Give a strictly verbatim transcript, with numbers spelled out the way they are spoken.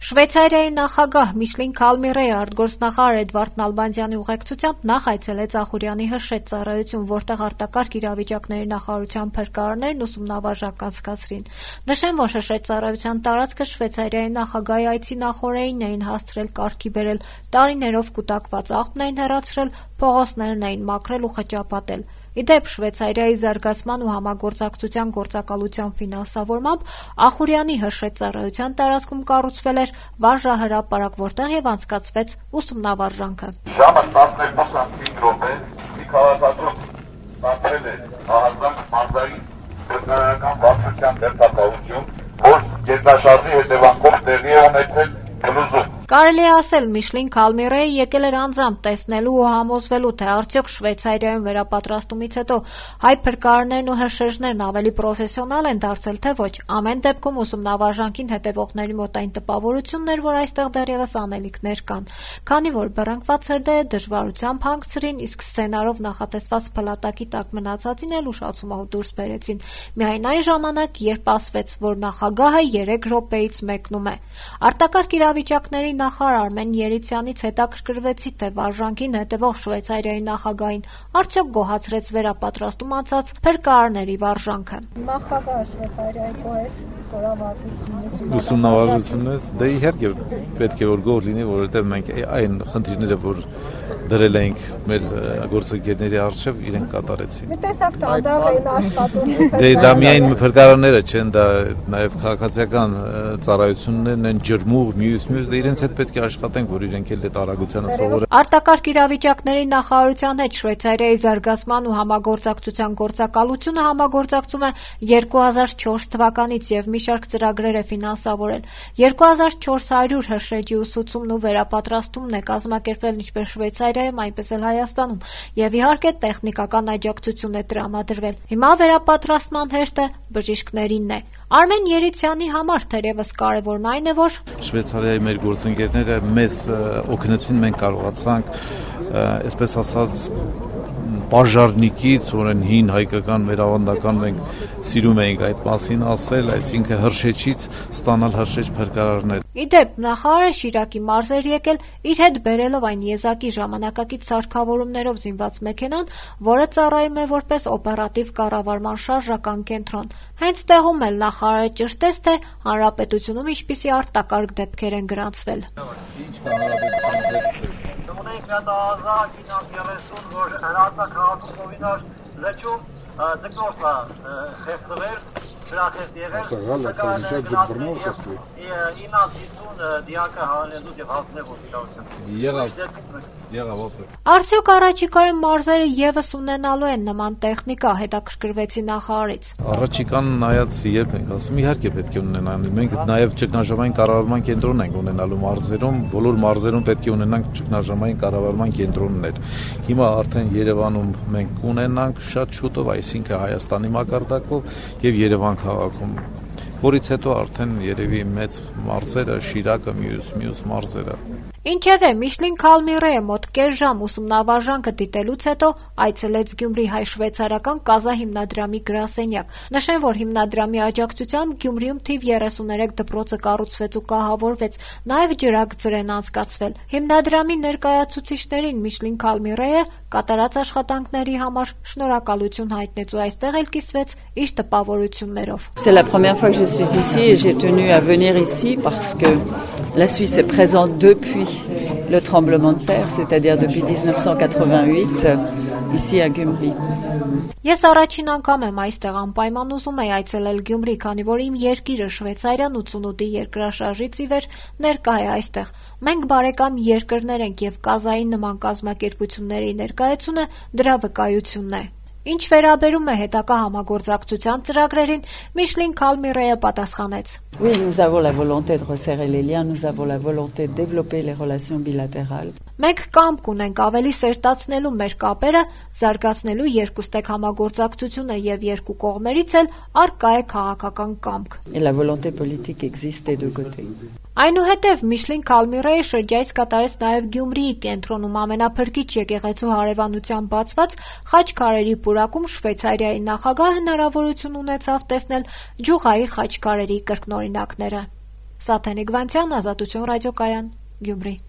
Շվեյցարիայի նախագահ Միշլին Քալմիրեի արտգործնախարար Էդվարդ Նալբանդյանի ուղեկցությամբ նախ այցելեց Ախուրյանի հրշեջ ծառայություն, որտեղ արտակարգ իրավիճակների նախարարության փրկարարներն ուսումնավարժակ անցկացրին։ Նշեմ, որ հրշեջ ծառայության տարածքը Շվեյցարիայի նախագահի այցի նախօրեին էին հասցրել կարգի բերել, տարիներով կուտակված աղբն էին հեռացրել, փողոցներն էին մաքրել ու խճապատել։ Ի դեպ, Շվեյցարիայի զարգացման ու համագործակցության գործակալության ֆինանսավորմամբ Ախուրյանի հրշեջ ծառայության տարածքում կառուցվել էր վարժահրապարակ, որտեղ եւ անցկացվեց ուսումնավարժանքը։ Ժամը տասներկու րոպե քաղաքացու ստացել է ահազանգ մարզային քրտնական վարչության դերակատարություն, որ երկրաշարժի հետևանքով տեղի է ունեցել Գլուզում։ Կարելի է ասել, Միշլին Քալմիրեը եկել էր անձամբ տեսնելու ու համոզվելու, թե արդյոք Շվեյցարիայում վերապատրաստումից հետո հայ փրկարարներն ու հրշեջներն ավելի պրոֆեսիոնալ են դարձել, թե ոչ։ Ամեն դեպքում ուսումնավարժանքին հետևողների մոտ այն տպավորությունն էր, որ այստեղ դեռևս անելիքներ կան, քանի որ բռնկված հրդեհը դժվարությամբ հանգցրին, իսկ սցենարով նախատեսված փլատակի տակ մնացածին էլ ուշացումով դուրս բերեցին։ Միայն այն ժամանակ, երբ ասվեց, որ նախագահը երեք րոպեից մեկնում է։ Արտակարգ իրավիճակների նախարար Արմեն Երիցյանից հետաքրքրվեցի, թե վարժանքին հետևող Շվեյցարիայի նախագահին արդյոք գոհացրեց վերապատրաստում անցած փրկարարների վարժանքը։ Նախագահը Շվեյցարիայի գոհ էր ուսումնավարժությունից, դե իհարկե պետք է որ գոհ լինի, որովհետև մենք այն խնդիրները, որ դրել ենք մեր գործընկերների առջև, իրենք կատարեցին։ Մի տեսակ տանդավ էին աշխատում։ Դե դա միայն փրկարարները չեն, դա նաև քաղաքացիական ծառայություններն են, ջրմուղ, մյուս մյուս, դե իրենց հետ պետք է աշխատենք, որ իրենք էլ այդ արագությանը սովորեն։ Արտակարգ իրավիճակների նախարարության հետ Շվեյցարիայի զարգացման ու համագործակցության գործակալությունը համագործակցում է երկու հազար չորս թվականից եւ մի շարք ծրագրեր է ֆինանսավորել։ երկու հազար չորս հարյուր հրշեջի ուսուցումն ու վերապատրաստումն է կազմակերպվել ինչպես Շվեյցարիայում, այնպես էլ Հայաստանում, եւ իհարկե տեխնիկական աջակցություն է տրամադրվել։ Հիմա վերապատրաստման հերթը բժիշկներինն է։ Արմեն Երիցյանի համար թերևս կարևորն այն է, որ Շվեյցարիայի մեր գործընկերները մեզ օգնեցին, մենք կարողացանք, այսպես ասած, բաժարնիկից, որն հին հայկական մեր ավանդական մենք սիրում էինք այդ մասին ասել, այսինքն հրշեջից ստանալ հրշեջ փրկարարներ։ Ի դեպ, նախարարը Շիրակի մարզ էր եկել, իր հետ բերելով այն եզակի ժամանակակից սարքավորումներով զինված մեքենան, որը ծառայում է որպես օպերատիվ կառավարման շարժական կենտրոն։ Հենց տեղում էլ նախարարը ճշտեց, թե հանրապետությունում ինչպիսի արտակարգ դեպքեր են գրանցվել։ Ունենք մի հազար իննսուն երեսուն, որ հրատա քաղաքում նովինար լճում ձգնորսա խեղտվեր, շրախեղտ եղել, իննացիցուն դիակը հանելուց և հալցնև հոսպիտալության։ Արդյոք առաջիկայում մարզերը եւս ունենալու են նման տեխնիկա, հետաքրքրվեցի նախարարից։ Առաջիկան նայած երբ ենք ասում, իհարկե պետք է ունենալ։ Մենք նաեւ ճգնաժամային կառավարման կենտրոն ենք ունենալու մարզերում, բոլոր մարզերում պետք է ունենանք ճգնաժամային կառավարման կենտրոններ։ Հիմա արդեն Երևանում մենք կունենանք շատ շուտով, այսինքն Հայաստանի մակարդակով եւ Երևան քաղաքում, որից հետո արդեն երևի մեծ մարզերը, Շիրակը, մյուս մյուս մարզերը։ Ինչևէ, Միշլին Քալմիրեը մոտ կես ժամ ուսումնավարժանքը դիտելուց հետո այցելեց Գյումրի հայ-շվեյցարական կազահիմնադրամի գրասենյակ։ Նշեմ, որ հիմնադրամի աջակցությամբ Գյումրիում թիվ երեսուներեք դպրոցը կառուցվեց ու կահավորվեց, նաև ջրագծեր են անցկացվել։ Հիմնադրամի ներկայացուցիչներին Միշլին Քալմիրեը կատարած աշխատանքների համար շնորհակալություն հայտնեց ու այստեղ էլ կիսվեց իր տպավորություններով։ C'est la première fois que je suis ici et j'ai tenu à venir ici parce que la Suisse est présente depuis le tremblement de terre, c'est-à-dire depuis dix-neuf cent quatre-vingt-huit, ici à Gyumri. Ես առաջին անգամ եմ այստեղ անպայման ուզում եի այցելել Գյումրի, քանի որ իմ երկիրը Շվեյցարիան ութսունութի երկրաշարժից ի վեր ներկա է այստեղ։ Մենք բարեկամ երկրներ ենք եւ կազային նման կազմակերպությունների ներկայությունը դրա վկայությունն է։ Ինչ վերաբերում է հետագա համագործակցության ծրագրերին, Միշլին Քալմիրեը պատասխանեց. Oui, nous avons la volonté de resserrer les liens, nous avons la volonté de développer les relations bilatérales. Մենք կամք ունենք ավելի սերտացնելու մեր կապերը, զարգացնելու երկուստեք համագործակցությունը եւ երկու կողմերից էլ առկա է քաղաքական կամք։ Et la volonté politique existe des deux côtés. Այնուհետև Միշլին Քալմիրեը շրջայց կատարեց նաև Գյումրիի կենտրոնում ամենափրկիչ եկեղեցու հարևանությամբ բացված խաչքարերի պուրակում Շվեյցարիայի նախագահը հնարավորություն ունեցավ տեսնել ջուղայի խաչքարերի կրկնօրինակները։ Սաթենիկ Վանցյան, Ազատություն ռադիոկայան, Գյումրի։